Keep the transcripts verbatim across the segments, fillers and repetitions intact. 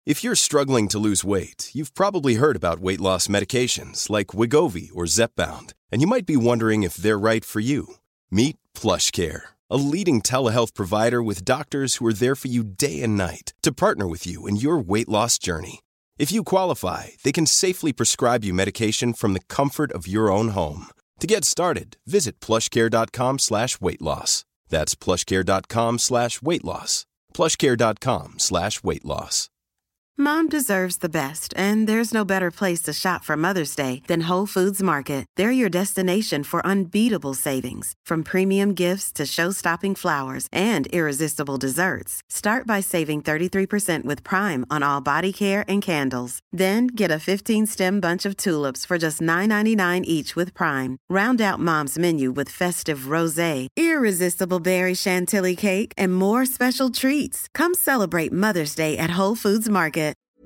If you're struggling to lose weight, you've probably heard about weight loss medications like Wegovy or Zepbound, and you might be wondering if they're right for you. Meet PlushCare, a leading telehealth provider with doctors who are there for you day and night to partner with you in your weight loss journey. If you qualify, they can safely prescribe you medication from the comfort of your own home. To get started, visit plushcare.com slash weight loss. That's plushcare.com slash weight loss. plushcare.com slash weight loss. Mom deserves the best, and there's no better place to shop for Mother's Day than Whole Foods Market. They're your destination for unbeatable savings, from premium gifts to show-stopping flowers and irresistible desserts. Start by saving thirty-three percent with Prime on all body care and candles. Then get a fifteen-stem bunch of tulips for just nine ninety-nine each with Prime. Round out Mom's menu with festive rosé, irresistible berry chantilly cake, and more special treats. Come celebrate Mother's Day at Whole Foods Market.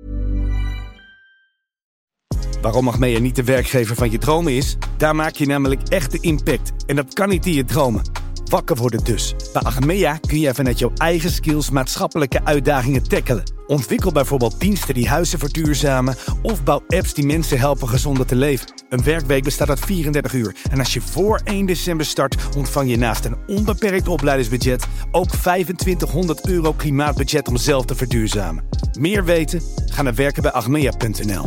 Waarom Achmea niet de werkgever van je dromen is? Daar maak je namelijk echt de impact. En dat kan niet in je dromen. Wakker worden dus. Bij Achmea kun jij vanuit jouw eigen skills maatschappelijke uitdagingen tackelen. Ontwikkel bijvoorbeeld diensten die huizen verduurzamen of bouw apps die mensen helpen gezonder te leven. Een werkweek bestaat uit vierendertig uur. En als je voor één december start, ontvang je naast een onbeperkt opleidingsbudget ook vijfentwintighonderd euro klimaatbudget om zelf te verduurzamen. Meer weten? Ga naar werken bij achmea punt n l.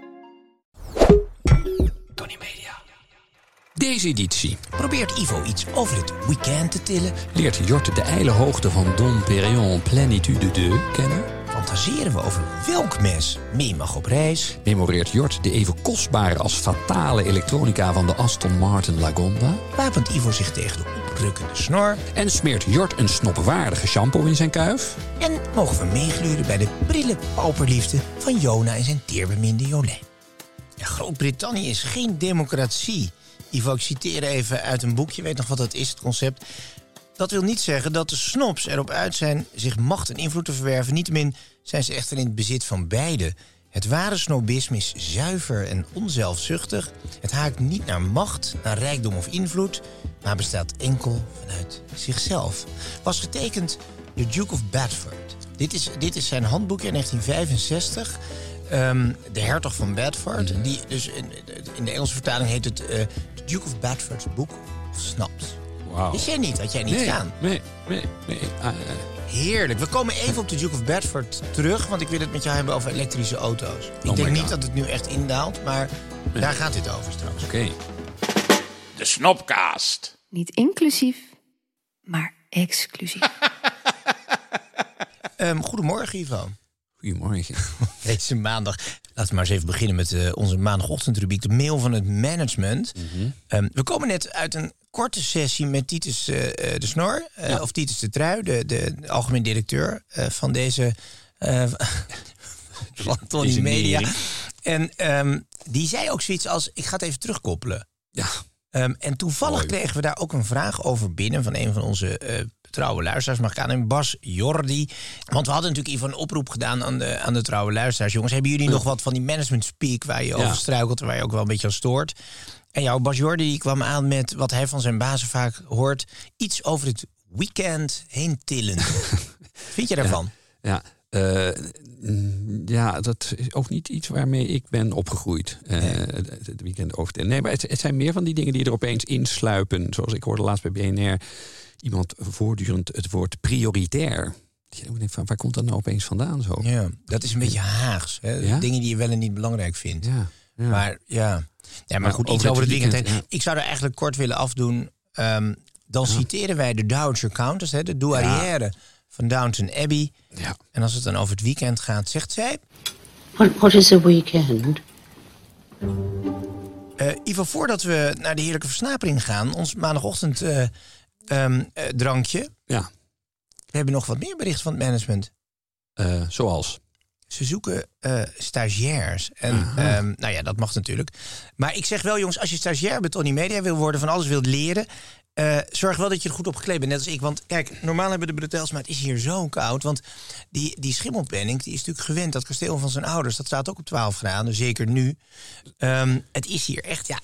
Tony Media. Deze editie probeert Ivo iets over het weekend te tillen. Leert Jort de ijle hoogte van Dom Perignon Plénitude deux kennen. Fantaseren we over welk mes mee mag op reis. Memoreert Jort de even kostbare als fatale elektronica van de Aston Martin Lagonda. Wapent Ivo zich tegen de oprukkende snor. En smeert Jort een snopwaardige shampoo in zijn kuif. En mogen we meegluren bij de prille pauperliefde van Jona en zijn teerbeminde Jolijn. Ja, Groot-Brittannië is geen democratie. Ivo, ik citeer even uit een boekje. Weet nog wat dat is, het concept? Dat wil niet zeggen dat de snobs erop uit zijn zich macht en invloed te verwerven. Niettemin zijn ze echter in het bezit van beide. Het ware snobisme is zuiver en onzelfzuchtig. Het haakt niet naar macht, naar rijkdom of invloed, maar bestaat enkel vanuit zichzelf. Was getekend door Duke of Bedford. Dit is, dit is zijn handboekje in negentien vijfenzestig. Um, de hertog van Bedford. Mm-hmm. Die dus in, in de Engelse vertaling heet het uh, Duke of Bedford's Book of Snobs. Wow. Wist jij niet? Had jij niet nee, gedaan? Nee, nee, nee. Ah, uh. Heerlijk. We komen even op de Duke of Bedford terug, want ik wil het met jou hebben over elektrische auto's. Oh ik denk niet God. dat het nu echt indaalt, maar nee. Daar gaat dit over straks. Oké. Okay. De Snopcast. Niet inclusief, maar exclusief. um, goedemorgen, Ivo. Goedemorgen. Deze maandag. Laten we maar eens even beginnen met uh, onze maandagochtendrubriek. De mail van het management. Mm-hmm. Um, we komen net uit een korte sessie met Titus uh, de Snor. Uh, ja. Of Titus de Trui, de, de algemeen directeur uh, van deze... Uh, van Tony deze Media. Nering. En um, die zei ook zoiets als... Ik ga het even terugkoppelen. Ja. Um, en toevallig Mooi. kregen we daar ook een vraag over binnen... van een van onze... Uh, trouwe luisteraars, mag ik aan en Bas Jordi. Want we hadden natuurlijk even een oproep gedaan aan de, aan de trouwe luisteraars. Jongens, hebben jullie ja. nog wat van die management speak waar je ja. over struikelt, waar je ook wel een beetje aan stoort? En jouw Bas Jordi kwam aan met wat hij van zijn bazen vaak hoort. Iets over het weekend heen tillen. Vind je daarvan? Ja, ja. Uh, ja, dat is ook niet iets waarmee ik ben opgegroeid. Uh, nee. het, het weekend over tillen. Nee, maar het, het zijn meer van die dingen die er opeens insluipen. Zoals ik hoorde laatst bij B N R... iemand voortdurend het woord prioritair. Waar komt dat nou opeens vandaan zo? Ja, dat is een beetje Haags. Hè? Ja? Dingen die je wel en niet belangrijk vindt. Ja, ja. Maar ja, ja maar goed, iets over het weekend. weekend ja. Ik zou er eigenlijk kort willen afdoen. Um, dan ja. citeren wij de Dowager Countess, hè, de douairière ja. van Downton Abbey. Ja. En als het dan over het weekend gaat, zegt zij... What, what is a weekend? Uh, Ivo, voordat we naar de heerlijke versnapering gaan... ons maandagochtend... Uh, Um, uh, drankje. Ja. We hebben nog wat meer berichten van het management. Uh, zoals? Ze zoeken uh, stagiairs. En um, nou ja, dat mag natuurlijk. Maar ik zeg wel, jongens, als je stagiair bij Tony Media wil worden, van alles wilt leren, uh, zorg wel dat je er goed op gekleed bent, net als ik. Want kijk, normaal hebben we de bretels, maar het is hier zo koud. Want die, die schimmelpenning, die is natuurlijk gewend. Dat kasteel van zijn ouders, dat staat ook op twaalf graden, zeker nu. Um, het is hier echt, ja... Ik,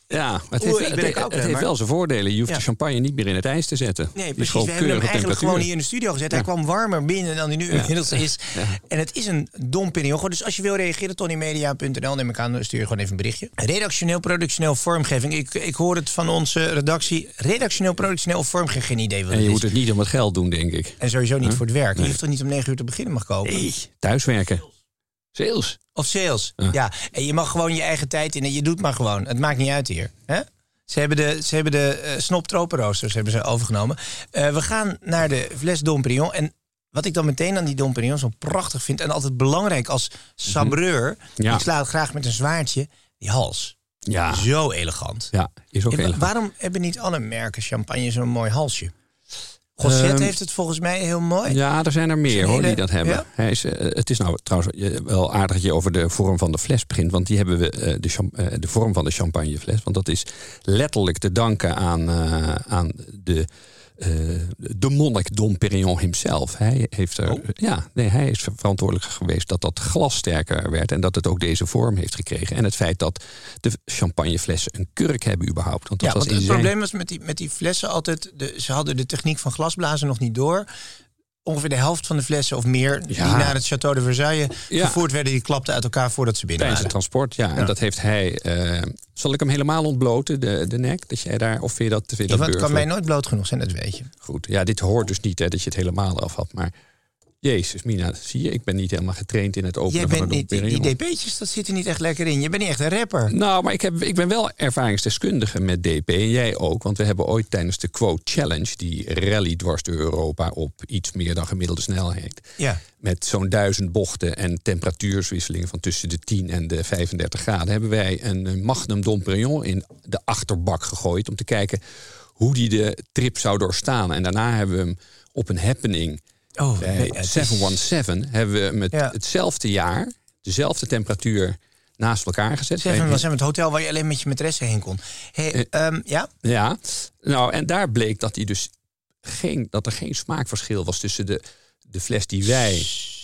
Ja, maar het Oeh, heeft, ik ben het, een het heeft koudremmer. wel zijn voordelen. Je hoeft Ja. de champagne niet meer in het ijs te zetten. Nee, Die is precies. gewoon We hebben hem keurige eigenlijk temperatuur. gewoon hier in de studio gezet. Hij Ja. kwam warmer binnen dan hij nu Ja. inmiddels is. Ja. En het is een Dom Perignon. Dus als je wil reageren, tonymedia punt n l, neem ik aan, stuur je gewoon even een berichtje. Redactioneel, productioneel, vormgeving. Ik, ik hoor het van onze redactie. Redactioneel, productioneel, vormgeving. Geen idee wat En het je is. moet het niet om het geld doen, denk ik. En sowieso niet Huh? voor het werk. Je Nee. hoeft toch niet om negen uur te beginnen mag kopen? Nee, thuiswerken. Sales. Of sales. Ja. Ja. En je mag gewoon je eigen tijd in en je doet maar gewoon. Het maakt niet uit hier. Hè? Ze hebben de, ze hebben de uh, Snop Tropenroosters hebben ze overgenomen. Uh, we gaan naar de fles Dom Perignon. En wat ik dan meteen aan die Dom Perignon zo prachtig vind... en altijd belangrijk als sabreur... Ja. ik sla het graag met een zwaardje, die hals. Ja. Zo elegant. Ja, is ook En wa- elegant. waarom hebben niet alle merken champagne zo'n mooi halsje? Gosset Um, heeft het volgens mij heel mooi. Ja, er zijn er meer hoor, hele- die dat hebben. ja? Hij is, uh, het is nou trouwens uh, wel aardig dat je over de vorm van de fles begint. Want die hebben we, uh, de, cham- uh, de vorm van de champagnefles. Want dat is letterlijk te danken aan, uh, aan de, uh, de monnik Dom Perignon himself. Hij, heeft er, Oh. ja, nee, hij is verantwoordelijk geweest dat dat glas sterker werd. En dat het ook deze vorm heeft gekregen. En het feit dat de champagneflessen een kurk hebben überhaupt. Want dat Ja, was want in het zijn... probleem was met die, met die flessen altijd... De, ze hadden de techniek van glasblazen nog niet door. Ongeveer de helft van de flessen of meer... Ja. die naar het Château de Versailles Ja. vervoerd werden... die klapten uit elkaar voordat ze binnen Tijdens het waren. transport, ja. Ja. En dat heeft hij... Uh, zal ik hem helemaal ontbloten, de, de nek? Dat jij daar, of vind je dat, vind je Ja, dat want het kan burgerlijk? mij nooit bloot genoeg zijn, dat weet je. Goed, ja, dit hoort dus niet, hè, dat je het helemaal af had. Maar, jezus, Mina, zie je, ik ben niet helemaal getraind in het openen Jij van bent een niet, die, Dom die Perignon. D P'tjes, dat zit er niet echt lekker in. Je bent niet echt een rapper. Nou, maar ik, heb, ik ben wel ervaringsdeskundige met D P. En jij ook, want we hebben ooit tijdens de Quote Challenge... die rally dwars door Europa op iets meer dan gemiddelde snelheid... Ja. met zo'n duizend bochten en temperatuurswisselingen... van tussen de tien en de vijfendertig graden... hebben wij een Magnum Dom Perignon in de achterbak gegooid... om te kijken hoe die de trip zou doorstaan. En daarna hebben we hem op een happening... Oh, bij nee, het is- zevenhonderdzeventien hebben we met Ja. hetzelfde jaar... dezelfde temperatuur naast elkaar gezet. Seven was het hotel waar je alleen met je maîtresse heen kon. Hey, Eh. um, ja? Ja, nou en daar bleek dat, hij dus geen, dat er geen smaakverschil was tussen de, de fles die wij...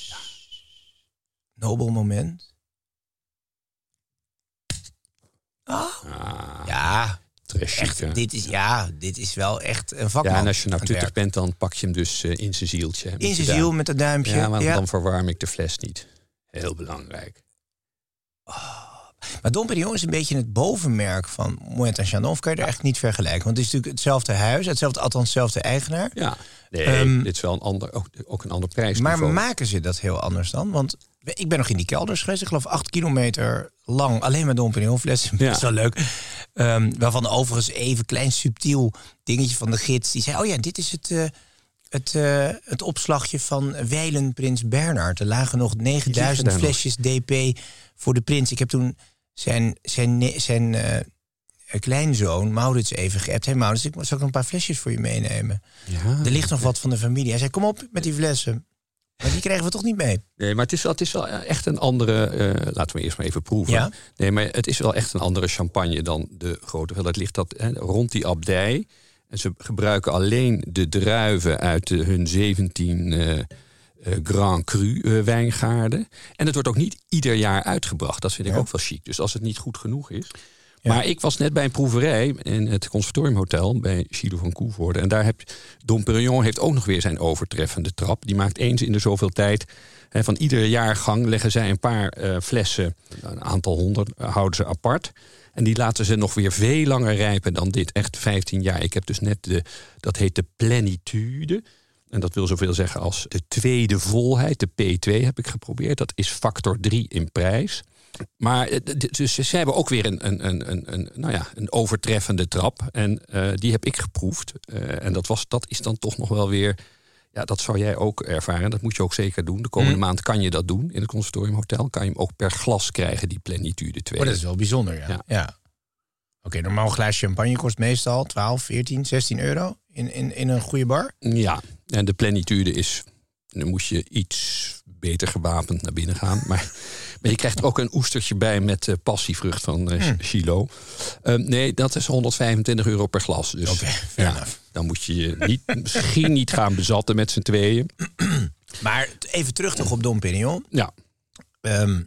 Nobel moment. Oh. Ah, Ja, trashje. echt, dit is, ja, dit is wel echt een vakman. Ja, en als je nou aan het tuttig werk. bent, dan pak je hem dus uh, in zijn zieltje. met In je zijn duim. ziel met dat duimpje. Ja, want Ja. dan verwarm ik de fles niet. Heel belangrijk. Maar Dom Perignon is een beetje het bovenmerk van Moet en Chandon. Of kan je er echt niet vergelijken? Want het is natuurlijk hetzelfde huis, hetzelfde, althans hetzelfde eigenaar. Ja, nee, Ehm, dit is wel een ander, ook, ook een ander prijsniveau. Maar maken ze dat heel anders dan? Want ik ben nog in die kelders geweest. Ik geloof acht kilometer lang. Alleen maar Dom Perignon flessen. Ja. Dat is wel leuk. Um, waarvan overigens even klein subtiel dingetje van de gids. Die zei, oh ja, dit is het... Uh, Het, uh, het opslagje van Wijlen Prins Bernhard. Er lagen nog negenduizend daar nog. flesjes D P voor de prins. Ik heb toen zijn, zijn, ne- zijn uh, kleinzoon Maurits even geappt. Hé hey Maurits, ik zal ik nog een paar flesjes voor je meenemen. Ja, Er ligt nog wat van de familie. Hij zei, kom op met die flessen. Maar die kregen we toch niet mee? Nee, maar het is, wel, het is wel echt een andere... Uh, laten we eerst maar even proeven. Ja. Nee, maar het is wel echt een andere champagne dan de grote. Wel, dat ligt dat, hè, rond die abdij. En ze gebruiken alleen de druiven uit de, hun zeventien uh, uh, Grand Cru uh, wijngaarden. En het wordt ook niet ieder jaar uitgebracht. Dat vind ik Ja. ook wel chic. Dus als het niet goed genoeg is... Ja. Maar ik was net bij een proeverij in het Conservatoriumhotel bij Gilles van Coevoorde. En daar heb Dom Perignon heeft ook nog weer zijn overtreffende trap. Die maakt eens in de zoveel tijd. Hè, van iedere jaargang leggen zij een paar uh, flessen, een aantal honderd, uh, houden ze apart. En die laten ze nog weer veel langer rijpen dan dit. Echt vijftien jaar. Ik heb dus net de, dat heet de plenitude. En dat wil zoveel zeggen als de tweede volheid. De P twee heb ik geprobeerd. Dat is factor drie in prijs. Maar dus ze hebben ook weer een, een, een, een, nou ja, een overtreffende trap. En uh, die heb ik geproefd. Uh, en dat, was, dat is dan toch nog wel weer... Ja, dat zou jij ook ervaren. Dat moet je ook zeker doen. De komende mm. maand kan je dat doen in het Conservatoriumhotel. Kan je hem ook per glas krijgen, die plenitude twee. Oh, dat is wel bijzonder, ja. ja. ja. Oké, okay, normaal glaasje champagne kost meestal twaalf, veertien, zestien euro in, in, in een goede bar. Ja, en de plenitude is... Dan moest je iets beter gewapend naar binnen gaan. Maar, maar je krijgt er ook een oestertje bij met uh, passievrucht van uh, mm. Chilo. Uh, nee, dat is honderdvijfentwintig euro per glas. Dus okay, ja, dan moet je je niet, misschien niet gaan bezatten met z'n tweeën. Maar even terug toch op Dom Perignon. Ja. Um,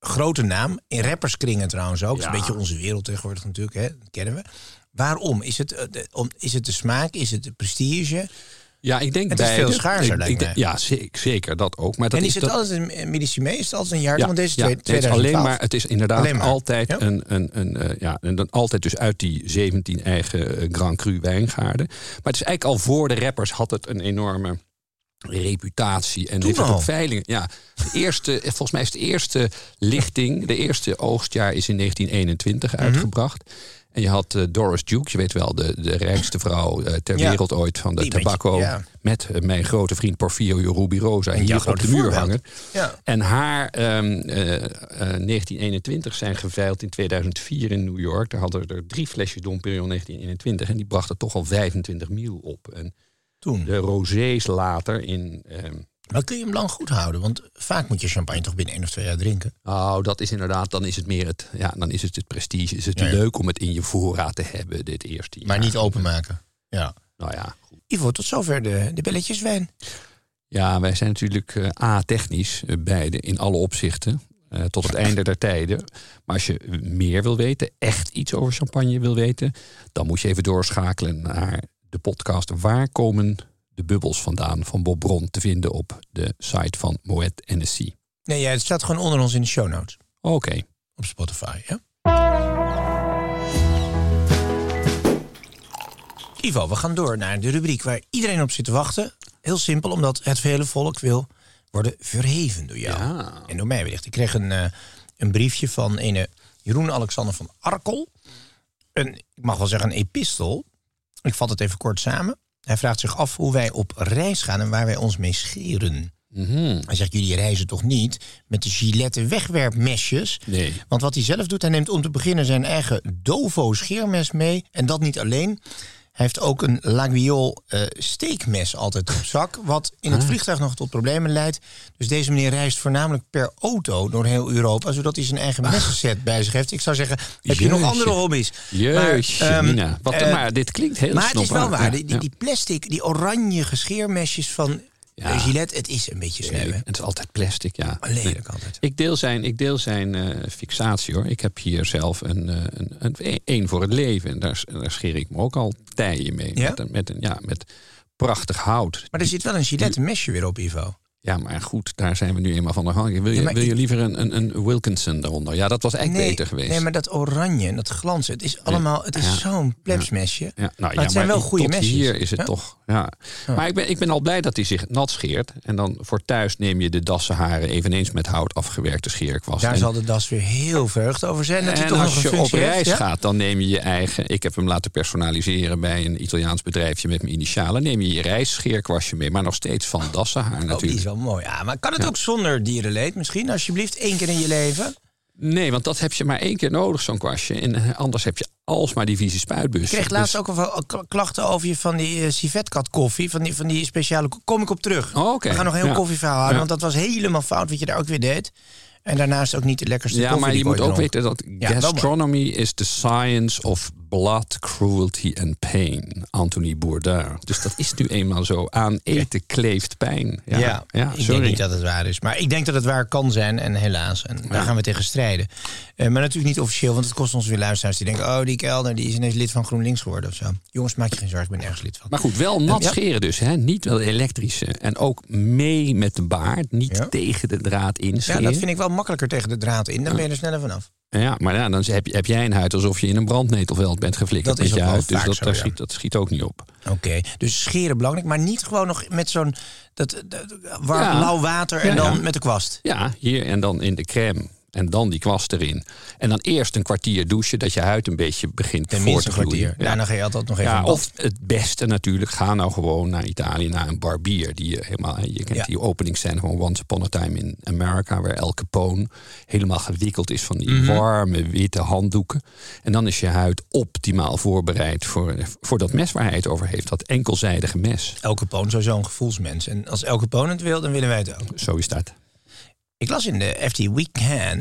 grote naam. In rapperskringen trouwens ook. Ja. Het is een beetje onze wereld tegenwoordig natuurlijk, hè? Dat kennen we. Waarom? Is het, uh, de, om, is het de smaak? Is het de prestige? Ja, ik denk het is beide. veel schaarser, ik, lijkt ik, mij. Ja, zeker, zeker dat ook. Maar dat en is, is het dat, altijd een medicine? Is het altijd een jaar? Ja, Want deze ja, twee, het is alleen maar, het is inderdaad Alleen maar. altijd Ja? een, een, een, uh, ja, en dan altijd dus uit die zeventien eigen uh, Grand Cru wijngaarden. Maar het is eigenlijk al voor de rappers had het een enorme reputatie en Toen heeft het al. op veilingen. Ja, de eerste, volgens mij is de eerste lichting, de eerste oogstjaar is in negentien eenentwintig Mhm. uitgebracht. En je had uh, Doris Duke, je weet wel, de, de rijkste vrouw uh, ter Ja. wereld ooit van de Die tobacco. beetje, ja. Met uh, mijn grote vriend Porfirio Rubirosa En jouw hier op grote de muur voorbeeld. hangen. Ja. En haar um, uh, uh, negentien eenentwintig zijn geveild in tweeduizend vier in New York. Daar hadden er drie flesjes Dom Perignon negentien eenentwintig. En die brachten toch al vijfentwintig mil op. En Toen. de rosés later in... Um, Maar kun je hem lang goed houden? Want vaak moet je champagne toch binnen één of twee jaar drinken. Nou, dat is inderdaad, dan is het meer het, ja, dan is het het prestige. Is het Ja, ja. leuk om het in je voorraad te hebben dit eerste jaar. Maar niet openmaken. Ja. Nou ja, goed. Ivo, tot zover de, de belletjeswijn. Ja, wij zijn natuurlijk uh, a-technisch, uh, beide, in alle opzichten. Uh, tot het einde der tijden. Maar als je meer wil weten, echt iets over champagne wil weten, dan moet je even doorschakelen naar de podcast Waar komen de bubbels vandaan van Bob Bron te vinden op de site van Moet Hennessy. Nee, ja, het staat gewoon onder ons in de show notes. Oké. Okay. Op Spotify, ja? Ivo, we gaan door naar de rubriek waar iedereen op zit te wachten. Heel simpel, omdat het vele volk wil worden verheven door jou. Ja. En door mij wellicht. Ik kreeg een, uh, een briefje van ene Jeroen Alexander van Arkel. Een, ik mag wel zeggen een epistel. Ik vat het even kort samen. Hij vraagt zich af hoe wij op reis gaan en waar wij ons mee scheren. Mm-hmm. Hij zegt, jullie reizen toch niet met de Gillette wegwerpmesjes? Nee. Want wat hij zelf doet, hij neemt om te beginnen zijn eigen Dovo scheermes mee. En dat niet alleen. Hij heeft ook een Laguiole uh, steekmes altijd op zak. Wat in het Ah. vliegtuig nog tot problemen leidt. Dus deze meneer reist voornamelijk per auto door heel Europa. Zodat hij zijn eigen messenset bij zich heeft. Ik zou zeggen, heb je nog Jeetje. andere hobby's? Jeetje, Maar, um, Nina. Wat, uh, maar dit klinkt heel Maar het is wel snopwaar. waar. Ja, Die, die, ja. die plastic, die oranje scheermesjes van Ja. de Gillette. Het is een beetje sneu, hè? Het is altijd plastic, ja. Lelijk altijd. Ik deel zijn, ik deel zijn uh, fixatie, hoor. Ik heb hier zelf een, uh, een, een, een voor het leven. En daar, daar scheer ik me ook al tijen mee. Ja? Met, een, met, een, ja, met prachtig hout. Maar er zit wel een Gillette mesje weer op, Ivo. Ja, maar goed, daar zijn we nu eenmaal van afhankelijk. Wil je, Ja, maar wil je ik- liever een, een, een Wilkinson daaronder? Ja, dat was eigenlijk beter geweest. Nee, maar dat oranje en dat glanzen, het is allemaal, het is Ja. zo'n plebsmesje. Ja, nou, maar ja, het zijn wel goede tot mesjes. hier is het Ja? toch, ja. Ja. Maar ik ben, ik ben al blij dat hij zich nat scheert. En dan voor thuis neem je de dassenharen eveneens met hout afgewerkte scheerkwast. Daar En- zal de das weer heel verheugd over zijn. Dat hij en toch nog als een je op functie reis heeft, ja? gaat, dan neem je je eigen... Ik heb hem laten personaliseren bij een Italiaans bedrijfje met mijn initialen. Neem je je reisscheerkwastje mee, maar nog steeds van dassenhaar Oh, die natuurlijk. is wel mooi. Ja, maar kan het Ja. ook zonder dierenleed misschien? Alsjeblieft, één keer in je leven. Nee, want dat heb je maar één keer nodig, zo'n kwastje. En eh, anders heb je alsmaar die vieze spuitbus. Ik kreeg laatst ook al wel k- klachten over je van die uh, civetkat koffie. Van die, van die speciale... Kom ik op terug. Oh, oké. We gaan nog een heel Ja. koffieverhaal houden. Ja. Want dat was helemaal fout wat je daar ook weer deed. En daarnaast ook niet de lekkerste Ja, koffie maar die je ik moet ooit ook dronk. weten dat Ja, wel mooi. gastronomy is the science of blood, cruelty and pain. Anthony Bourdain. Dus dat is nu eenmaal zo. Aan eten kleeft pijn. Ja, Ja, ja, ik sorry. denk niet dat het waar is. Maar ik denk dat het waar kan zijn en helaas. En daar gaan we tegen strijden. Uh, maar natuurlijk niet officieel, want het kost ons weer luisteraars die denken... oh, die kelder die is ineens lid van GroenLinks geworden of zo. Jongens, maak je geen zorgen, ik ben ergens lid van. Maar goed, wel nat Ja. scheren dus. Hè? Niet wel elektrische. En ook mee met de baard. Niet Ja. tegen de draad Ja, inscheren. dat vind ik wel makkelijker tegen de draad in. Dan ben je er sneller vanaf. Ja, maar ja, dan heb, je, heb jij een huid alsof je in een brandnetelveld bent geflikkerd Dat is met je ook wel huid. Dus vaak dat, zo, daar ja. schiet, dat schiet ook niet op. Oké, dus scheren belangrijk, maar niet gewoon nog met zo'n dat, dat, warm, Ja. lauw water en Ja, dan ja. met de kwast. Ja, hier en dan in de crème. En dan die kwast erin. En dan eerst een kwartier douchen, dat je huid een beetje begint voor Tenminste te een gloeien. kwartier. Ja. Daarna ga je altijd nog even Ja, een bad. of het beste natuurlijk, ga nou gewoon naar Italië, naar een barbier. Die je helemaal, je kent Ja. die openingsscène van Once Upon a Time in America, waar El Capone helemaal gewikkeld is van die Mhm. warme witte handdoeken. En dan is je huid optimaal voorbereid voor, voor dat mes waar hij het over heeft, dat enkelzijdige mes. El Capone is sowieso een gevoelsmens. En als El Capone het wil, dan willen wij het ook. Zo is dat. Ik las in de F T Weekend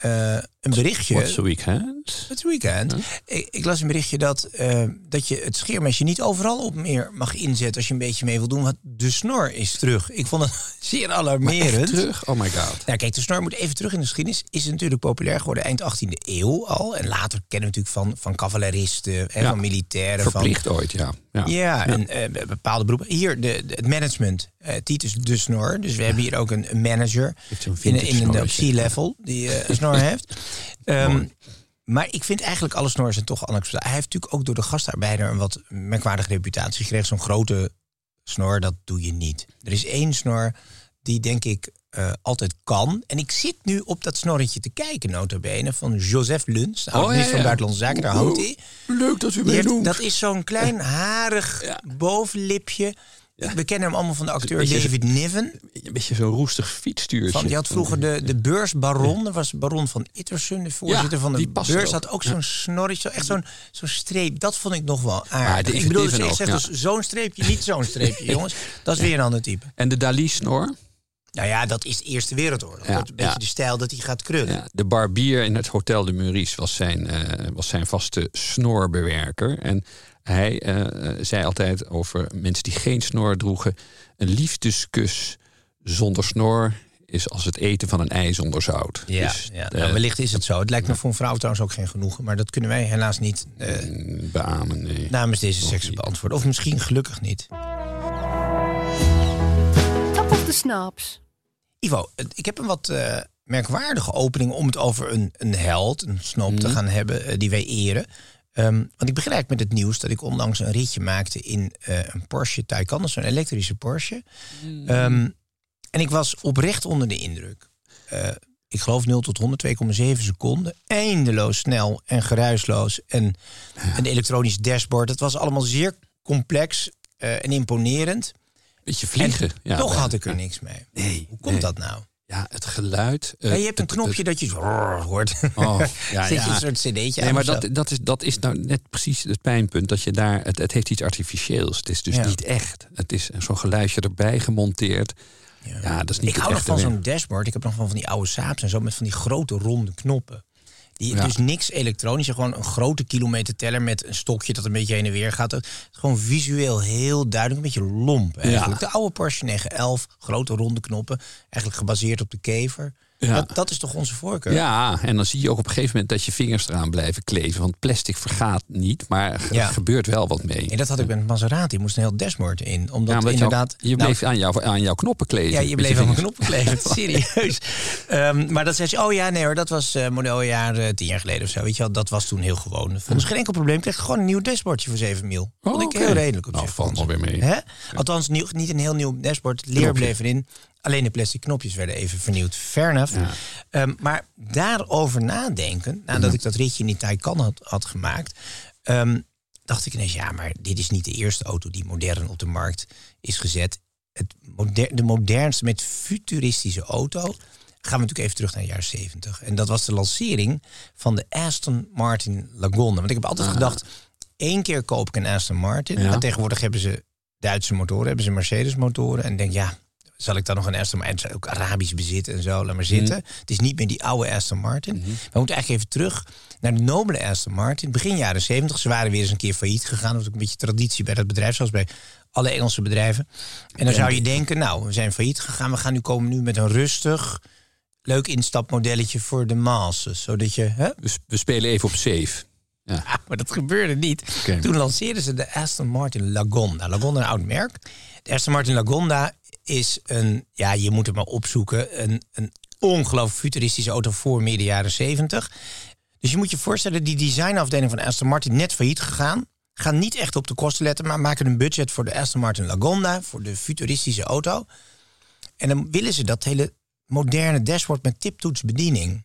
uh, een berichtje. What's the weekend? Het weekend. Huh? Ik, ik las een berichtje dat, uh, dat je het scheermesje niet overal op meer mag inzetten als je een beetje mee wil doen. Want de snor is terug. Ik vond het zeer alarmerend. Terug? Oh my god. Nou kijk, de snor moet even terug in de geschiedenis. Is natuurlijk populair geworden eind achttiende eeuw al. En later kennen we natuurlijk van, van cavaleristen, hè, ja. van militairen. Verplicht van, ooit, ja. Ja, ja, en uh, bepaalde beroepen. Hier, de, de, het management. Uh, Titus de snor. Dus we hebben hier ook een, een manager in, in een C-level die uh, een snor heeft. Um, maar ik vind eigenlijk alle snor zijn toch anekdote. Hij heeft natuurlijk ook door de gastarbeider een wat merkwaardige reputatie gekregen. Zo'n grote snor, dat doe je niet. Er is één snor die denk ik uh, altijd kan. En ik zit nu op dat snorretje te kijken, nota bene, van Joseph Luns, de oud-minister oh, ja, ja. van Buitenlandse Zaken. Daar houdt hij. Leuk dat u mij noemt. Dat is zo'n klein harig ja. bovenlipje. Ja. We kennen hem allemaal van de acteur beetje David zo, Niven. Een beetje zo'n roestig fietsstuurtje. Van, die had vroeger de, de beursbaron. Dat was baron van Ittersen, de voorzitter ja, van de beurs. Had ook zo'n ja. snorretje, echt zo'n, zo'n streep. Dat vond ik nog wel aardig. Ja, ik bedoel, dus ik zeg ja. dus zo'n streepje, niet zo'n streepje, jongens. Dat is weer een ander type. En de Dali-snor? Nou ja, dat is de Eerste Wereldoorlog. Ja, dat is een beetje ja. de stijl dat hij gaat krullen. Ja, de barbier in het Hotel de Meurice was zijn, uh, was zijn vaste snorbewerker. En hij uh, zei altijd over mensen die geen snor droegen: een liefdeskus zonder snor is als het eten van een ei zonder zout. Ja, dus, ja. Uh, nou, wellicht is het zo. Het lijkt me voor een vrouw trouwens ook geen genoegen. Maar dat kunnen wij helaas niet uh, beamen. Nee. Namens deze seks beantwoorden. Of misschien gelukkig niet. Top of the snaps. Ivo, ik heb een wat uh, merkwaardige opening om het over een, een held, een snoop mm. te gaan hebben uh, die wij eren. Um, want ik begin eigenlijk met het nieuws dat ik onlangs een ritje maakte in uh, een Porsche Taycan, dat is zo'n elektrische Porsche. Mm. Um, en ik was oprecht onder de indruk. Uh, ik geloof nul tot honderd, twee komma zeven seconden. Eindeloos snel en geruisloos. En ja. een elektronisch dashboard. Het was allemaal zeer complex uh, en imponerend. Beetje vliegen. En ja, toch ja. had ik er niks mee. Nee, Hoe komt nee. dat nou? Ja, het geluid. Uh, ja, je hebt een het, knopje het, dat je zo hoort. Oh, ja, Zet je ja. een soort cd'tje nee, aan. maar dat, dat, is, dat is nou net precies het pijnpunt. Dat je daar, het, het heeft iets artificieels. Het is dus ja. niet echt. Het is zo'n geluidje erbij gemonteerd. Ja, ja dat is niet ik het hou nog van weer. zo'n dashboard. Ik heb nog van van die oude Saabs en zo met van die grote ronde knoppen. Die, ja. Dus niks elektronisch, gewoon een grote kilometerteller met een stokje dat een beetje heen en weer gaat. Het is gewoon visueel heel duidelijk, een beetje lomp eigenlijk. Ja. De oude Porsche negen elf, grote ronde knoppen, eigenlijk gebaseerd op de kever. Ja. Dat, dat is toch onze voorkeur? Ja, en dan zie je ook op een gegeven moment dat je vingers eraan blijven kleven. Want plastic vergaat niet, maar er ja. gebeurt wel wat mee. En dat had ik met Maserati, moest een heel dashboard in. Omdat ja, inderdaad... Jou, je bleef nou, aan, jou, aan jouw knoppen kleven. Ja, je bleef aan mijn knoppen kleven, serieus. um, maar dat zei ze, oh ja, nee hoor, dat was uh, modeljaar uh, tien jaar geleden of zo. Weet je wel, dat was toen heel gewoon. Dat vond ik geen enkel probleem. Ik kreeg gewoon een nieuw dashboardje voor zeven mil. Oh, vond ik okay. heel redelijk op nou, zich. valt alweer mee. Hè? Althans, nieuw, niet een heel nieuw dashboard. Het leer bleef erin. Alleen de plastic knopjes werden even vernieuwd. Fair enough. Ja. Um, maar daarover nadenken, nadat ik dat ritje in die Taycan had, had gemaakt, um, dacht ik ineens, ja, maar dit is niet de eerste auto die modern op de markt is gezet. Het moder- de modernste, met futuristische auto, gaan we natuurlijk even terug naar de jaren zeventig. En dat was de lancering van de Aston Martin Lagonda. Want ik heb altijd ah. gedacht, één keer koop ik een Aston Martin. Ja. Maar tegenwoordig hebben ze Duitse motoren, hebben ze Mercedes motoren. En denk, ja, zal ik dan nog een Aston Martin, ook Arabisch bezit en zo, laat maar zitten. Mm. Het is niet meer die oude Aston Martin. Mm-hmm. We moeten eigenlijk even terug naar de nobele Aston Martin. Begin jaren zeventig, ze waren weer eens een keer failliet gegaan. Dat was ook een beetje traditie bij dat bedrijf, zoals bij alle Engelse bedrijven. En dan zou je denken, nou, we zijn failliet gegaan. We gaan nu komen nu met een rustig, leuk instapmodelletje voor de masses. Zodat je... Hè? We, we spelen even op safe. Ja. Ja, maar dat gebeurde niet. Okay. Toen lanceerden ze de Aston Martin Lagonda. Lagonda, een oud merk. De Aston Martin Lagonda is een, ja, je moet het maar opzoeken, een, een ongelooflijk futuristische auto voor midden jaren zeventig. Dus je moet je voorstellen, die designafdeling van Aston Martin net failliet gegaan. Gaan niet echt op de kosten letten, maar maken een budget voor de Aston Martin Lagonda, voor de futuristische auto. En dan willen ze dat hele moderne dashboard met tiptoetsbediening.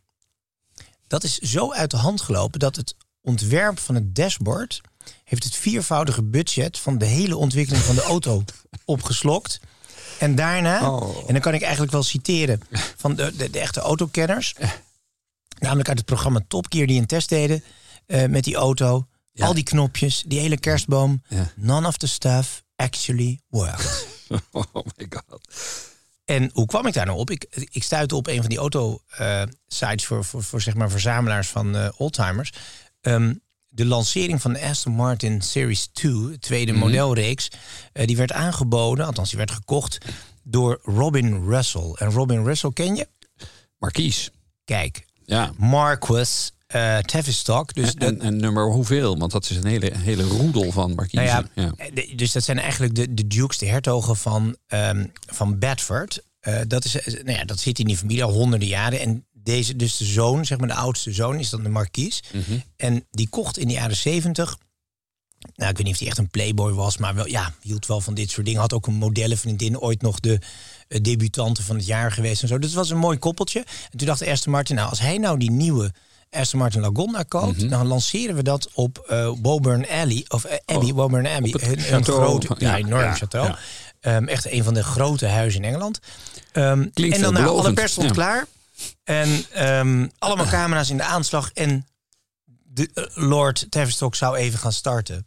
Dat is zo uit de hand gelopen dat het ontwerp van het dashboard heeft het viervoudige budget van de hele ontwikkeling van de auto opgeslokt. En daarna, oh. en dan kan ik eigenlijk wel citeren van de, de, de echte autokenners, namelijk uit het programma Top Gear die een test deden uh, met die auto. Ja. Al die knopjes, die hele kerstboom. Ja. None of the stuff actually worked. Oh my god. En hoe kwam ik daar nou op? Ik, ik stuitte op een van die auto-sites uh, voor, voor, voor zeg maar verzamelaars van uh, oldtimers. Um, de lancering van de Aston Martin Series twee, tweede mm-hmm. modelreeks, uh, die werd aangeboden, althans die werd gekocht, door Robin Russell. En Robin Russell ken je? Marquise. Kijk, ja. Marquis uh, Tavistock. Dus en, en, en nummer hoeveel? Want dat is een hele, hele roedel van Marquise. Nou ja, ja. de, dus dat zijn eigenlijk de, de dukes, de hertogen van, um, van Bedford. Uh, dat, is, uh, nou ja, dat zit in die familie al honderden jaren. En deze, dus de zoon, zeg maar de oudste zoon, is dan de Marquise. Mm-hmm. En die kocht in de jaren zeventig... Nou, ik weet niet of hij echt een playboy was, maar wel, ja, hield wel van dit soort dingen. Had ook een modellenvriendin, ooit nog de uh, debutante van het jaar geweest en zo. Dus het was een mooi koppeltje. En toen dacht Aston Martin, nou, als hij nou die nieuwe Aston Martin Lagonda koopt, mm-hmm. dan lanceren we dat op uh, Woburn Abbey, of uh, Abbey, oh, Woburn Abbey, een, een grote, ja, enorm ja, château. Ja. Um, echt een van de grote huizen in Engeland. Um, Klinkt en dan nou, alle pers stond ja. klaar. En um, allemaal camera's in de aanslag. En de, uh, Lord Tavistock zou even gaan starten.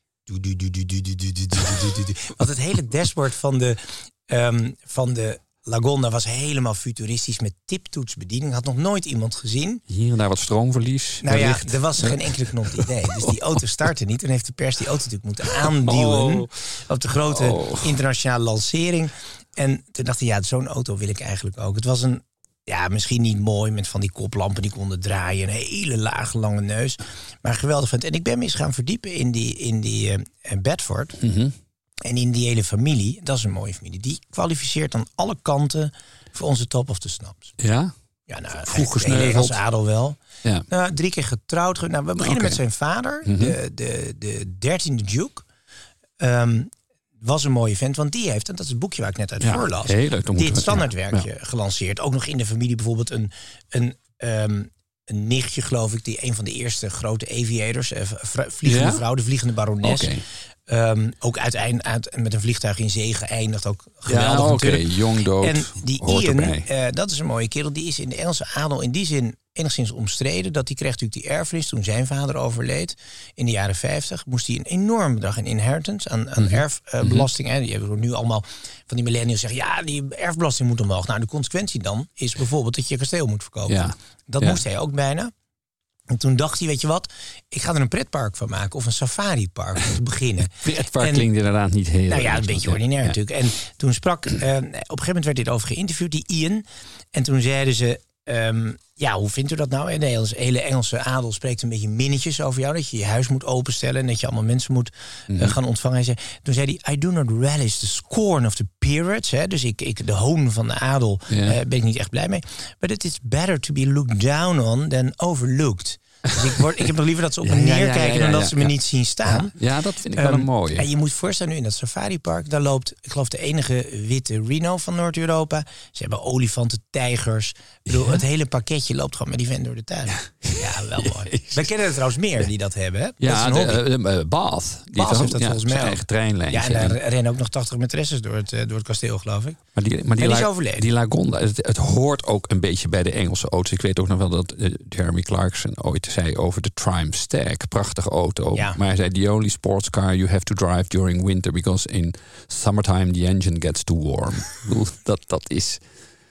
Want het hele dashboard van de, um, van de Lagonda was helemaal futuristisch met tiptoetsbediening. Had nog nooit iemand gezien. Hier en daar wat stroomverlies. Nou ja, er was geen enkele knop idee. Dus die auto startte niet. Toen heeft de pers die auto natuurlijk moeten aanduwen. Oh. Op de grote oh. internationale lancering. En toen dacht hij, ja, zo'n auto wil ik eigenlijk ook. Het was een, ja, misschien niet mooi met van die koplampen die konden draaien. Een hele lage, lange neus. Maar geweldig vond. En ik ben me eens gaan verdiepen in die, in die uh, Bedford. Mm-hmm. En in die hele familie, dat is een mooie familie. Die kwalificeert aan alle kanten voor onze top of the snaps. Ja? Ja, nou, vroeg gesneuveld. Als adel wel. Ja. Nou, drie keer getrouwd. Nou, we beginnen okay. met zijn vader, mm-hmm. de, de, de dertiende Duke. Um, was een mooie vent, want die heeft, en dat is het boekje waar ik net uit ja, voorlas, dit standaardwerkje ja, ja. gelanceerd. Ook nog in de familie bijvoorbeeld een, een, um, een nichtje, geloof ik, die een van de eerste grote aviators, uh, vliegende ja? vrouw, de vliegende barones. Okay. Um, ook uiteindelijk uit, met een vliegtuig in zee geëindigd. Ook geweldig ja, natuurlijk. Okay. Jong dood. En die Ian, uh, dat is een mooie kerel. Die is in de Engelse adel in die zin enigszins omstreden. Dat die kreeg natuurlijk die erfenis toen zijn vader overleed. In de jaren vijftig moest hij een enorm bedrag in inheritance aan, aan mm-hmm. erfbelasting. Uh, die hebben nu allemaal van die millennials zeggen, ja, die erfbelasting moet omhoog. Nou, de consequentie dan is bijvoorbeeld dat je je kasteel moet verkopen. Ja. Dat ja. moest hij ook bijna. En toen dacht hij, weet je wat, ik ga er een pretpark van maken. Of een safaripark om te beginnen. Pretpark en, klinkt inderdaad niet heel... Nou ja, een beetje ordinair ja. natuurlijk. En toen sprak, uh, op een gegeven moment werd dit over geïnterviewd, die Ian. En toen zeiden ze, um, ja, hoe vindt u dat nou? En de hele Engelse adel spreekt een beetje minnetjes over jou. Dat je je huis moet openstellen en dat je allemaal mensen moet uh, gaan ontvangen. En zei, toen zei hij, I do not relish the scorn of the peerage. Hè? Dus ik, ik, de hoon van de adel ja. uh, ben ik niet echt blij mee. But it is better to be looked down on than overlooked. Dus ik, word, ik heb nog liever dat ze op me ja, neerkijken ja, ja, ja, dan dat ja, ze me ja. niet zien staan. Ja, ja dat vind ik wel um, een mooie. En je moet voorstellen, nu in dat safaripark, daar loopt, ik geloof, de enige witte rhino van Noord-Europa. Ze hebben olifanten, tijgers. Ik bedoel, ja. het hele pakketje loopt gewoon met die vent door de tuin. Ja, ja wel mooi. We kennen er trouwens meer die dat hebben. Hè? Ja, dat de, uh, Bath. Die Bath heeft dat ja, volgens mij eigen treinlijn. Ja, en daar en... rennen ook nog tachtig maîtresses door het, uh, door het kasteel, geloof ik. Maar die, maar die, die la, is overleden. Die Lagonda, het, het hoort ook een beetje bij de Engelse auto's. Ik weet ook nog wel dat uh, Jeremy Clarkson ooit zei over de Triumph Stag. Prachtige auto. Ja. Maar hij zei, the only sports car you have to drive during winter, because in summertime the engine gets too warm. dat, dat is...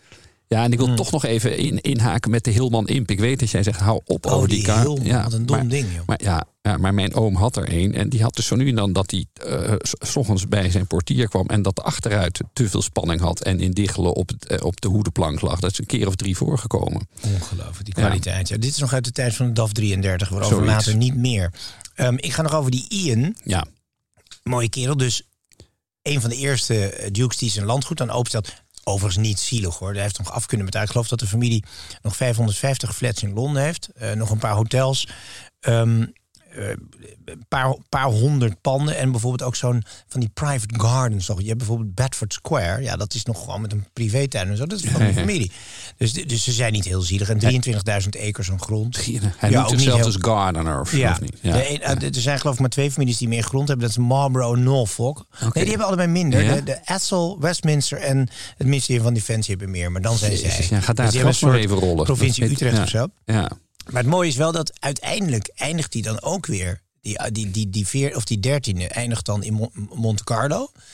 Ja, en ik wil hmm. toch nog even in, inhaken met de Hillman Imp. Ik weet dat jij zegt, hou op oh, over die, die kar. Hillman, ja, wat een dom maar, ding, joh. Maar, ja, ja, maar mijn oom had er een. En die had dus zo nu en dan dat hij uh, 's ochtends bij zijn portier kwam en dat de achteruit te veel spanning had en in Diggelen op, het, uh, op de hoedenplank lag. Dat is een keer of drie voorgekomen. Ongelooflijk, die kwaliteit. Ja. Ja, dit is nog uit de tijd van de D A F drieëndertig, waarover Zoiets. later niet meer. Um, ik ga nog over die Ian. Ja. Mooie kerel, dus een van de eerste Dukes die zijn landgoed aan openstelt. Overigens niet zielig hoor. Hij heeft nog af kunnen betalen. Ik geloof dat de familie nog vijfhonderdvijftig flats in Londen heeft. Uh, nog een paar hotels. Um, uh, een paar, paar honderd panden. En bijvoorbeeld ook zo'n van die private gardens. Nog. Je hebt bijvoorbeeld Bedford Square. Ja, dat is nog gewoon met een privétuin en zo. Dat is van de familie. Dus, dus ze zijn niet heel zielig. En drieëntwintigduizend acres aan grond. Hij ja, noemt zichzelf als heel... gardener of, ja. of niet? Ja. De een, ja. Er zijn geloof ik maar twee families die meer grond hebben. Dat is Marlborough en Norfolk. Okay. Nee, die hebben allebei minder. Ja? De, de Essel, Westminster en het ministerie van Defensie hebben meer. Maar dan zijn Jezus, zij... Ja, gaat daar dus het gras maar even rollen. Provincie weet, Utrecht ja. of zo. Ja. Maar het mooie is wel dat uiteindelijk eindigt hij dan ook weer... Die, die, die, die, veer, of die dertiende eindigt dan in Monte Carlo.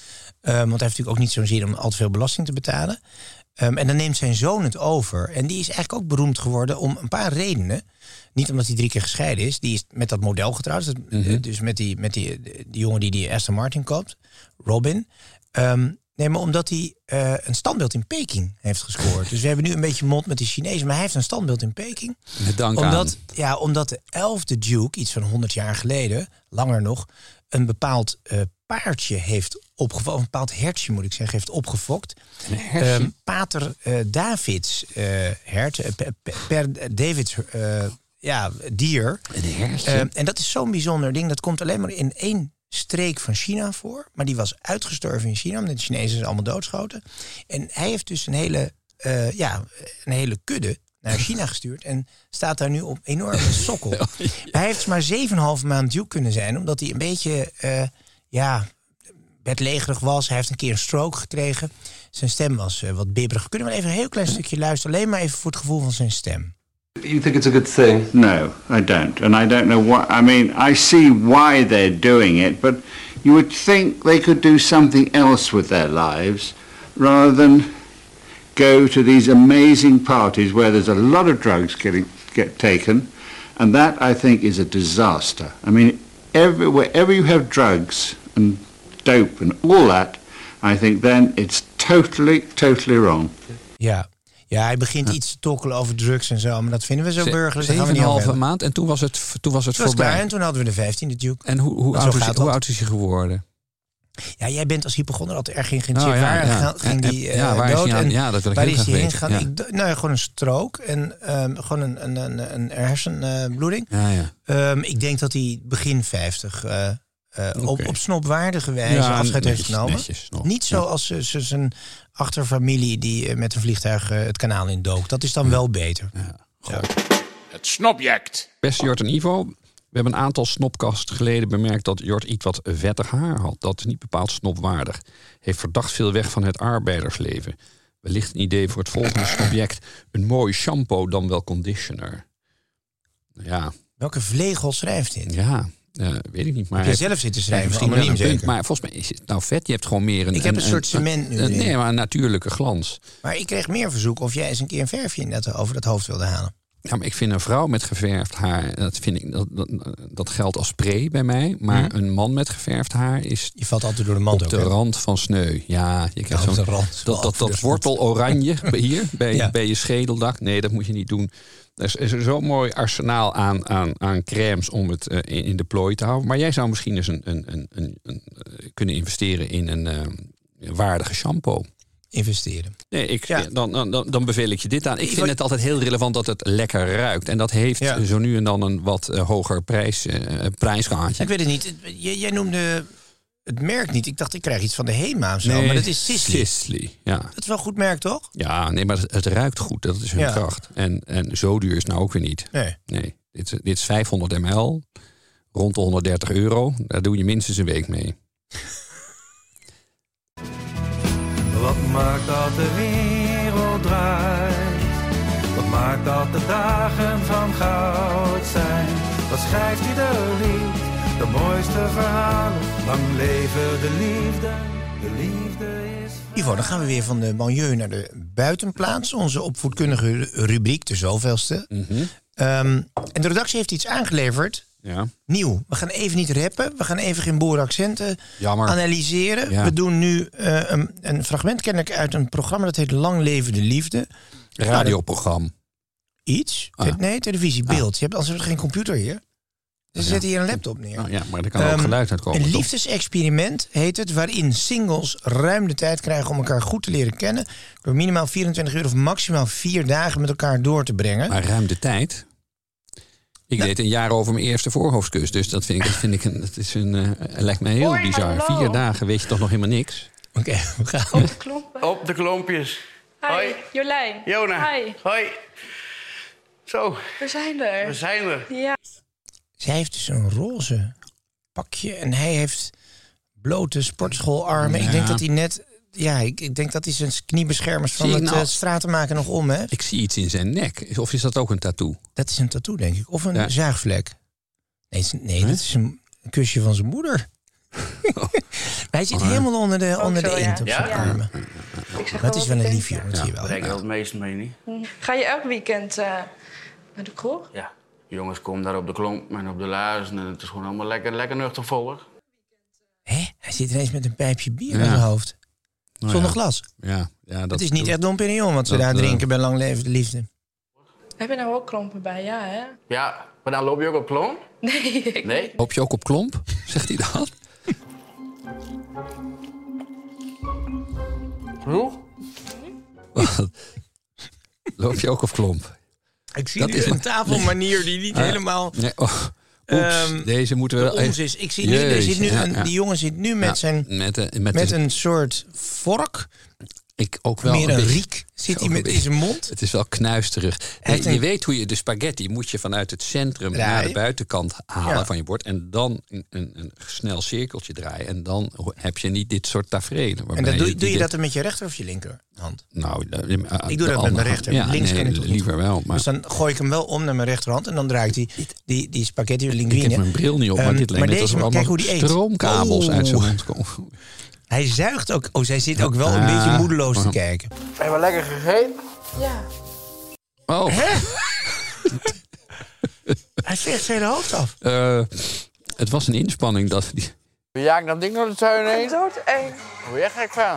Um, want hij heeft natuurlijk ook niet zo'n zin om al te veel belasting te betalen. Um, en dan neemt zijn zoon het over. En die is eigenlijk ook beroemd geworden om een paar redenen. Niet omdat hij drie keer gescheiden is. Die is met dat model getrouwd. Dus, mm-hmm. dus met, die, met die, die jongen die die Aston Martin koopt. Robin. Um, nee, maar omdat hij uh, een standbeeld in Peking heeft gescoord. Dus we hebben nu een beetje mond met de Chinezen. Maar hij heeft een standbeeld in Peking. Met dank omdat, aan. Ja, omdat de elfde Duke, iets van honderd jaar geleden, langer nog, een bepaald uh, paardje heeft opgefokt. Een bepaald hertje, moet ik zeggen, heeft opgefokt. Um, Pater uh, Davids uh, hert. Uh, per, per Davids uh, ja, dier. Uh, en dat is zo'n bijzonder ding. Dat komt alleen maar in één streek van China voor. Maar die was uitgestorven in China. Omdat de Chinezen ze allemaal doodschoten. En hij heeft dus een hele, uh, ja, een hele kudde naar China gestuurd. En staat daar nu op enorme sokkel. Oh, ja. Hij heeft maar zeven en een half maand Duke kunnen zijn. Omdat hij een beetje uh, ja, bedlegerig was. Hij heeft een keer een stroke gekregen. Zijn stem was uh, wat bibberig. Kunnen we even een heel klein stukje luisteren? Alleen maar even voor het gevoel van zijn stem. You think it's a good thing? No, I don't. And I don't know what... I mean, I see why they're doing it, but you would think they could do something else with their lives rather than go to these amazing parties where there's a lot of drugs getting get taken, and that, I think, is a disaster. I mean, every, wherever you have drugs and dope and all that, I think then it's totally, totally wrong. Ja. Ja, hij begint ja. iets te tokkelen over drugs en zo, maar dat vinden we zo burgerlijk. Zeven en een halve maand en toen was het, toen was het toen voorbij. Was en toen hadden we de vijftiende Duke. En hoe, hoe, oud, is, hoe oud is hij geworden? Ja, jij bent als hypochonder altijd erg geïnteresseerd. Oh, ja, waar ja. ging die uh, ja, waar dood? Is hij aan, en ja, dat wil ik waar heel is hij heen gegaan? Ja. Ik, nou ja, gewoon een stroke en um, gewoon een, een, een, een hersenbloeding. Uh, ja, ja. um, ik denk dat hij begin vijftig... Uh, Uh, okay. op, op snopwaardige wijze ja, afscheid netjes, heeft genomen. Netjes, Niet zoals ja. uh, zijn achterfamilie die uh, met een vliegtuig uh, het kanaal in dook. Dat is dan ja. wel beter. Ja. Ja. Het snobject. Beste Jort en Ivo, we hebben een aantal snopkast geleden bemerkt dat Jort iets wat vettig haar had. Dat is niet bepaald snopwaardig. Heeft verdacht veel weg van het arbeidersleven. Wellicht een idee voor het volgende snobject. Een mooi shampoo dan wel conditioner. Ja. Welke vlegel schrijft dit? Ja. Uh, weet ik niet. Maar heb je zelf zitten schrijven? Misschien wel een punt, maar volgens mij is het nou vet. Je hebt gewoon meer een... Ik heb een, een soort cement nu. Een, nee, maar een natuurlijke glans. Maar ik kreeg meer verzoek of jij eens een keer een verfje in dat, over dat hoofd wilde halen. Ja, maar ik vind een vrouw met geverfd haar, dat vind ik dat, dat, dat geldt als spray bij mij. Maar hmm. een man met geverfd haar is. Je valt altijd door de mand op ook, de hè? rand van sneu. Ja, je krijgt zo'n rand, dat, dat, dat wortel oranje hier bij, ja. bij je schedeldak. Nee, dat moet je niet doen. Er is, is zo'n mooi arsenaal aan, aan, aan crèmes om het uh, in, in de plooi te houden. Maar jij zou misschien eens een, een, een, een, een, uh, kunnen investeren in een uh, waardige shampoo. Investeren. Nee, ik, ja. dan, dan, dan beveel ik je dit aan. Ik vind het altijd heel relevant dat het lekker ruikt. En dat heeft ja. zo nu en dan een wat uh, hoger prijs, uh, prijsgaatje. Ik weet het niet. J- jij noemde het merk niet. Ik dacht, ik krijg iets van de Hema of zo. Nee, maar dat is Sisley. Sisley, ja. Dat is wel een goed merk, toch? Ja, nee, maar het, het ruikt goed. Dat is hun ja. kracht. En, en zo duur is het nou ook weer niet. Nee. nee dit, dit is vijfhonderd milliliter. Rond de honderddertig euro. Daar doe je minstens een week mee. Wat maakt dat de wereld draait? Wat maakt dat de dagen van goud zijn? Wat schrijft ieder lied? De mooiste verhalen. Lang leven de liefde. De liefde is... Ivo, dan gaan we weer van de banlieue naar de buitenplaats. Onze opvoedkundige rubriek, de zoveelste. Mm-hmm. Um, en de redactie heeft iets aangeleverd. Ja. Nieuw. We gaan even niet rappen. We gaan even geen boerenaccenten Jammer. analyseren. Ja. We doen nu uh, een, een fragment kennelijk uit een programma dat heet Lang Leven de Liefde. Radioprogramma. Iets? Ah. Nee, televisie, beeld. Ah. Je hebt anders geen computer hier. Dus ja. zet hier een laptop neer. Oh, ja, maar er kan ook um, geluid uitkomen. Een liefdesexperiment heet het, waarin singles ruim de tijd krijgen om elkaar goed te leren kennen. Door minimaal vierentwintig uur of maximaal vier dagen met elkaar door te brengen. Maar ruim de tijd? Ik ja. deed een jaar over mijn eerste voorhoofdkus. Dus dat vind ik, dat vind ik een, dat is een, uh, lijkt me heel Hoi, bizar. Hallo. Vier dagen weet je toch nog helemaal niks? Oké, okay, we gaan. Op de klompen. Op de klompjes. Hi, Hoi. Jolijn. Jona. Hi. Hoi. Zo. We zijn er. We zijn er. Ja. Zij heeft dus een roze pakje en hij heeft blote sportschoolarmen. Ja. Ik denk dat hij net... Ja, ik, ik denk dat hij zijn kniebeschermers van het nou, uh, stratenmaken nog om heeft. Ik zie iets in zijn nek. Of is dat ook een tattoo? Dat is een tattoo, denk ik. Of een ja. zuigvlek. Nee, nee huh? Dat is een kusje van zijn moeder. Oh. Hij zit helemaal onder de, onder zo, de ja. inkt op zijn Ja. armen. Ik zeg Maar het wel is wat wel een ik lief denk, jongetje Ja, wel. daar denk ik wel het meeste mee niet. ja. Ga je elk weekend uh, naar de kroeg? Ja, de jongens komen daar op de klomp en op de laarzen en het is gewoon allemaal lekker, lekker nuchter volg. Hè? Hij zit ineens met een pijpje bier Ja. in zijn hoofd. Nou Zonder ja. glas. Ja, ja, dat Het is niet doet- echt Dom Pérignon wat ze dat, daar uh, drinken bij Lang Leven de Liefde. Heb je nou ook klompen bij? Ja, hè? Ja, maar dan loop je ook op klomp? Nee. Ik... Nee? Loop je ook op klomp? Zegt hij dat? Hoe? Loop je ook op klomp? Ik zie Dat nu is een een- tafelmanier die niet Ah, helemaal... Nee, oh, oeps, Ehm, deze moeten we... ons is. Ik zie nu, er Jezus, zit nu ja, een, ja. die jongen zit nu met, Ja, zijn, met, de- met, met de- een soort vork. Ik ook wel Meer een beetje- riek zit hij Ook met een in zijn mond. Het is wel knuisterig. Hij Nee, heeft een- Je weet hoe je de spaghetti moet je vanuit het centrum Draaien. naar de buitenkant halen Ja. van je bord. En dan een, een, een snel cirkeltje draaien. En dan ho- heb je niet dit soort tafereelen. En waarbij dan doe, je doe je dit- dat dan met je rechter of je linkerhand? Nou, de- de- Ik doe dat de met mijn andere- rechter. Ja, Links nee, kan ik toch niet liever goed. wel. Maar Dus dan gooi ik hem wel om naar mijn rechterhand en dan draait hij die, die, die spaghetti linguine. ik heb mijn bril niet op, maar Ehm, dit lijkt maar net alsof deze, er kijk allemaal hoe die eet. stroomkabels uit zijn Oeh. mond komen. Hij zuigt ook. Oh, zij zit ook wel een Ah, beetje moedeloos te ah. kijken. Heb je wel lekker gegeten? Ja. Oh, Hij veegt zijn hele hoofd af. eh, het was een inspanning dat die... Ja, ik dat ding door de tuin heen. Doodeng. Hoe je gek van?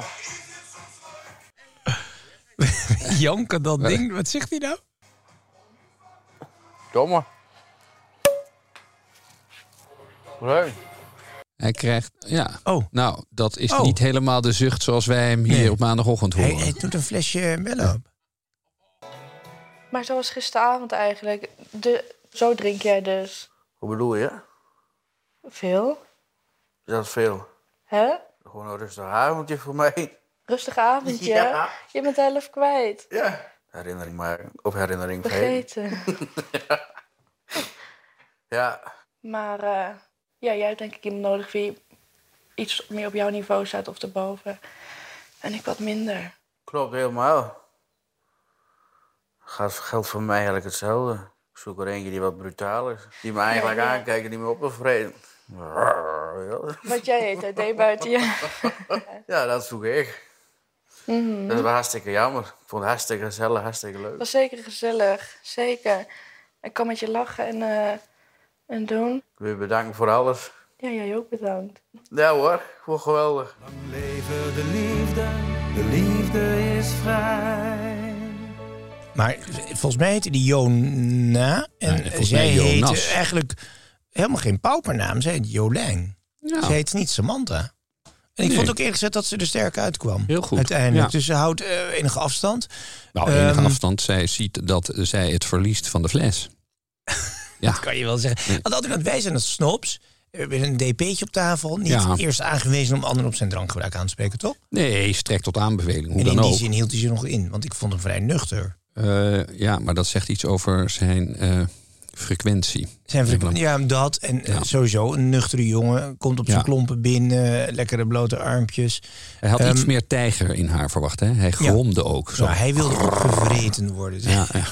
Janken dat ding. Wat zegt hij nou? Domme. Leuk. Hij krijgt, ja. Oh. Nou, dat is Oh. niet helemaal de zucht zoals wij hem hier Nee. op maandagochtend Hij, horen. hij doet een flesje mello op. Maar zoals gisteravond eigenlijk. De... Zo drink jij dus Hoe bedoel je? veel, Dat is veel. hè? Gewoon een rustig avondje voor mij. Rustig avondje. Ja. Je bent de helft kwijt. Ja. Herinnering maken. Of herinnering vergeten. Vergeten. Ja. Maar uh, ja, jij hebt denk ik iemand nodig die iets meer op jouw niveau staat of erboven. En ik wat minder. Klopt helemaal. Gaat geldt voor mij eigenlijk hetzelfde. Ik zoek er eentje die wat brutaal is. Die me eigenlijk Ja, ja. aankijkt en die me op wil vreten. Wat jij eet, dat deed buiten je. Ja, dat zoek ik. Mhm. Dat is wel hartstikke jammer. Ik vond het hartstikke gezellig, hartstikke leuk. Het was zeker gezellig, zeker. Ik kan met je lachen en, uh, en doen. Ik wil je bedanken voor alles. Ja, jij ook bedankt. Ja hoor, gewoon geweldig. Lang leven de liefde, de liefde is vrij. Maar volgens mij heette die Jona. En Nee, volgens zij mij Jonas. heette eigenlijk helemaal geen paupernaam. Zij heet Jolijn. Ja. Zij heet niet Samantha. En ik Nee. vond ook eerlijk gezegd dat ze er sterk uitkwam. Heel goed. Uiteindelijk. Ja. Dus ze houdt uh, enige afstand. Nou, enige Ehm, afstand. Zij ziet dat zij het verliest van de fles. Ja. Dat kan je wel zeggen. Nee. Want altijd dat wij zijn als snobs. We hebben een D P'tje op tafel. Niet Ja. eerst aangewezen om anderen op zijn drankgebruik aan te spreken, toch? Nee, strekt tot aanbeveling. Hoe en dan in die ook. zin hield hij ze nog in. Want ik vond hem vrij nuchter. Uh, ja, maar dat zegt iets over zijn uh, frequentie. Zijn frequentie, ja, dat. En ja. Uh, sowieso een nuchtere jongen. Komt op zijn ja. klompen binnen. Lekkere blote armpjes. Hij had um, iets meer tijger in haar verwacht, hè? Hij gromde ja. ook. Zo. Nou, hij wilde opgevreten worden. Ja, ja.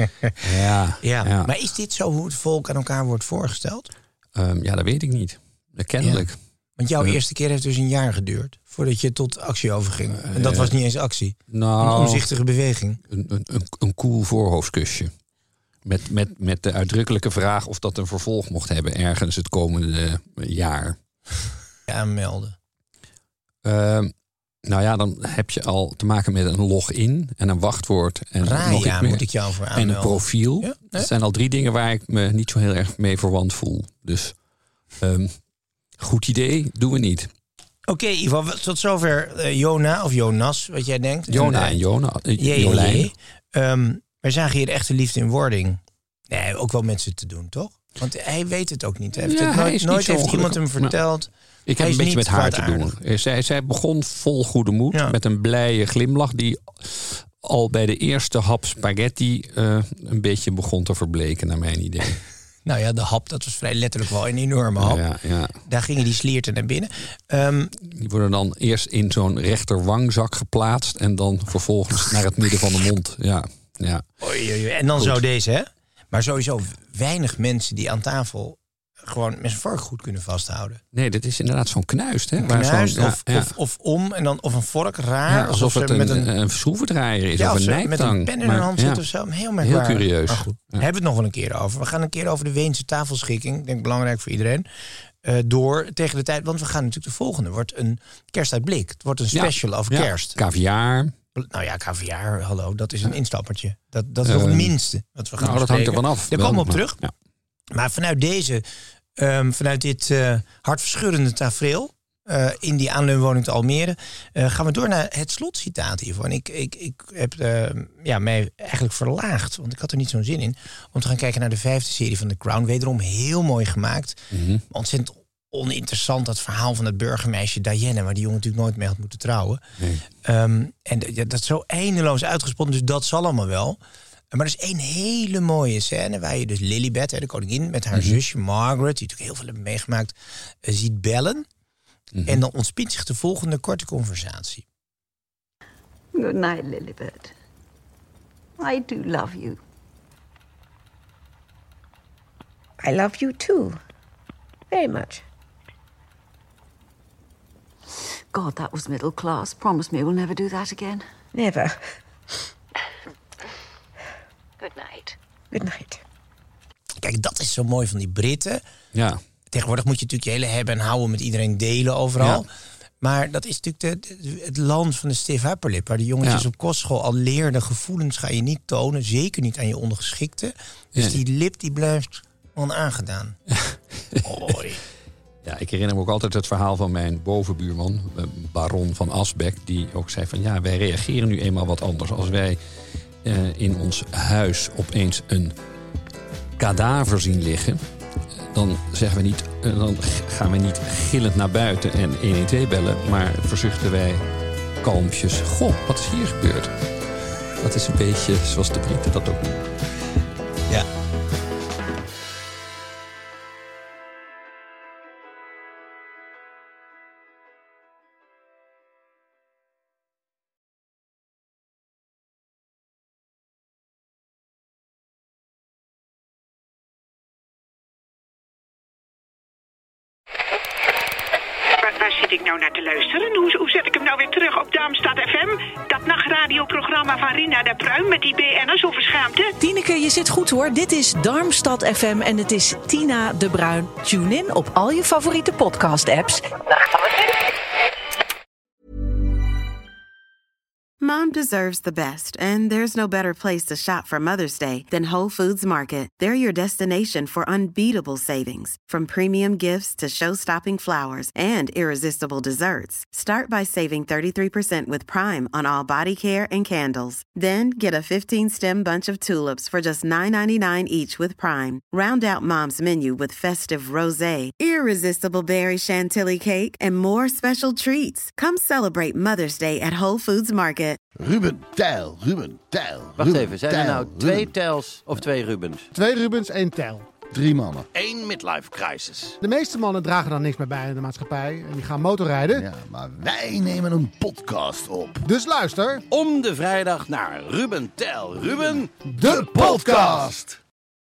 ja, ja. ja. Maar is dit zo hoe het volk aan elkaar wordt voorgesteld? Um, ja, dat weet ik niet. Kennelijk. Ja. Want jouw uh, eerste keer heeft dus een jaar geduurd. Voordat je tot actie overging. Uh, en dat was niet eens actie. Nou, een omzichtige beweging. Een, een, een, een cool voorhoofdkusje. Met, met, met de uitdrukkelijke vraag of dat een vervolg mocht hebben ergens het komende jaar. Aanmelden. Uh, nou ja, dan heb je al te maken met een login en een wachtwoord. En Raya, nog iets meer. Moet ik jou voor aanmelden. En een profiel. Ja, dat zijn al drie dingen waar ik me niet zo heel erg mee verwant voel. Dus um, goed idee, doen we niet. Oké, okay, Ivo, tot zover uh, Jona of Jonas, wat jij denkt. Jona en, en Jona. Uh, Jolijn. Um, wij zagen hier de echte liefde in wording. Nee, ook wel met ze te doen, toch? Want hij weet het ook niet. Hij heeft ja, het nooit nooit heeft iemand hem verteld. Nou, ik heb een beetje met haar te doen. Zij, zij begon vol goede moed. Ja. Met een blije glimlach die al bij de eerste hap spaghetti uh, een beetje begon te verbleken, naar mijn idee. Nou ja, de hap, dat was vrij letterlijk wel een enorme hap. Ja, ja. Daar gingen die slierten naar binnen. Um, die worden dan eerst in zo'n rechterwangzak geplaatst en dan vervolgens naar het midden van de mond. Ja, ja. Oei, oei, en dan Goed. Zo deze, hè? Maar sowieso weinig mensen die aan tafel gewoon met zijn vork goed kunnen vasthouden. Nee, dit is inderdaad zo'n knuist. Hè? Een knuist zo'n, of, ja, ja. Of, of om en dan of een vork raar. Ja, alsof, alsof het een, met een, een schroevendraaier is ja, of een ze nijptang. met een pen in maar, hun hand ja. zit of zo. Heel merkwaardig. Heel curieus. Maar goed, Ja. hebben we het nog wel een keer over. We gaan een keer over de Weense tafelschikking. Ik denk belangrijk voor iedereen. Uh, door tegen de tijd, want we gaan natuurlijk de volgende. Wordt een kerstuitblik. Het wordt een special ja. over ja. kerst. Kaviaar. Nou ja, kaviaar, hallo, dat is een instappertje. Dat, dat is uh, nog het minste wat we gaan nou, dat hangt er vanaf. Daar komen we op terug. Ja. Maar vanuit deze, um, vanuit dit uh, hartverscheurende tafereel, uh, in die aanleunwoning te Almere, uh, gaan we door naar het slotcitaat hiervan. Ik, ik, ik heb uh, ja, mij eigenlijk verlaagd, want ik had er niet zo'n zin in, om te gaan kijken naar de vijfde serie van The Crown. Wederom heel mooi gemaakt. Mm-hmm. Ontzettend oninteressant, dat verhaal van het burgermeisje Diana, waar die jongen natuurlijk nooit mee had moeten trouwen. Nee. Um, en ja, dat is zo eindeloos uitgesponnen, dus dat zal allemaal wel. Maar er is één hele mooie scène waar je dus Lilibet, de koningin, met haar mm-hmm. zusje Margaret, die natuurlijk heel veel hebben meegemaakt, uh, ziet bellen. Mm-hmm. En dan ontspint zich de volgende korte conversatie. Good night, Lilibet. I do love you. I love you too. Very much. God, that was middle class. Promise me we'll never do that again. Never. Good night. Good night. Kijk, dat is zo mooi van die Britten. Ja. Tegenwoordig moet je natuurlijk je hele hebben en houden met iedereen delen overal. Ja. Maar dat is natuurlijk de, de, het land van de stiff upper lip, waar de jongetjes ja. op kostschool al leerden, gevoelens ga je niet tonen, zeker niet aan je ondergeschikte. Dus ja. die lip die blijft onaangedaan. Mooi. Ja, ik herinner me ook altijd het verhaal van mijn bovenbuurman, baron van Asbeck, die ook zei van ja, wij reageren nu eenmaal wat anders. Als wij uh, in ons huis opeens een kadaver zien liggen, dan zeggen we niet, uh, dan gaan we niet gillend naar buiten en honderdtwaalf bellen, maar verzuchten wij kalmpjes, goh, wat is hier gebeurd? Dat is een beetje zoals de Britten dat ook doen. Ja. Ik nou naar te luisteren? Hoe, hoe zet ik hem nou weer terug op Darmstad F M? Dat nachtradioprogramma van Rina de Pruim met die B N'ers over schaamte? Tineke, je zit goed hoor. Dit is Darmstad F M en het is Tina de Bruin. Tune in op al je favoriete podcast-apps. Mom deserves the best, and there's no better place to shop for Mother's Day than Whole Foods Market. They're your destination for unbeatable savings, from premium gifts to show-stopping flowers and irresistible desserts. Start by saving thirty-three percent with Prime on all body care and candles. Then get a fifteen-stem bunch of tulips for just nine ninety-nine each with Prime. Round out Mom's menu with festive rosé, irresistible berry chantilly cake, and more special treats. Come celebrate Mother's Day at Whole Foods Market. Ruben Tijl, Ruben Tijl. Wacht Ruben, even, zijn Tijl, er nou twee Ruben. Tijls of twee Rubens? Twee Rubens, één Tijl. Drie mannen. Eén midlife crisis. De meeste mannen dragen dan niks meer bij in de maatschappij en die gaan motorrijden. Ja, maar wij nemen een podcast op. Dus luister. Om de vrijdag naar Ruben Tijl. Ruben, de podcast.